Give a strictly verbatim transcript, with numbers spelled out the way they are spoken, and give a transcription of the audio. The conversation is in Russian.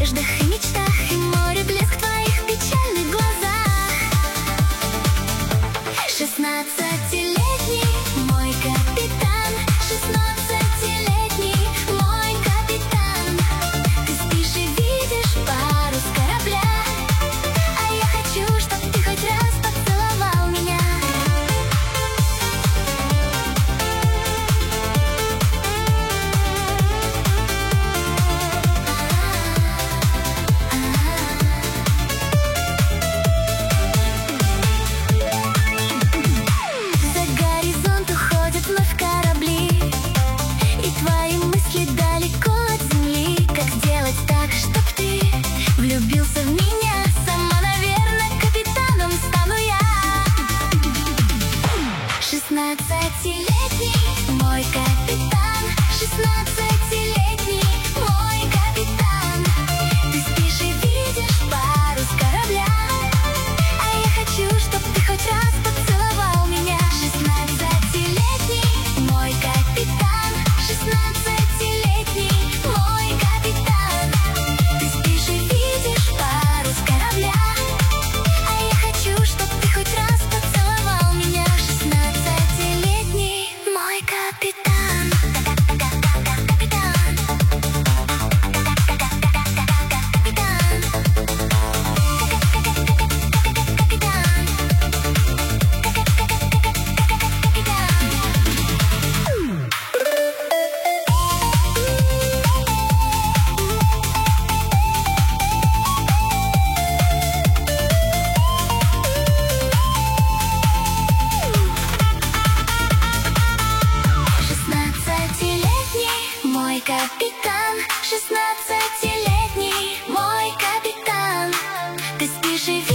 надеждах и мечтах, и море блеск в твоих печальных глазах. Шестнадцатилетний мой капитан, шестнадцатилетний мой капитан. Ты спишь и видишь парус корабля, а я хочу, чтоб ты хоть раз поцеловал меня. За горизонт уходят вновь корабли, и твои мысли далеко от земли. Как сделать так, чтоб ты влюбился в меня? Сама, наверное, капитаном стану я. Шестнадцатилетний мой капитан, шестнадцатилетний мой капитан. Ты спишь и видишь парус корабля, а я хочу, чтоб ты хоть раз поцеловал меня. Шестнадцатилетний мой капитан, шестнадцатилетний мой капитан. Ты спишь и видишь парус корабля, а я хочу, чтоб ты хоть раз поцеловал меня. Шестнадцатилетний мой капитан. Капитан. Шестнадцатилетний мой капитан, шестнадцатилетний мой капитан. Ты спишь и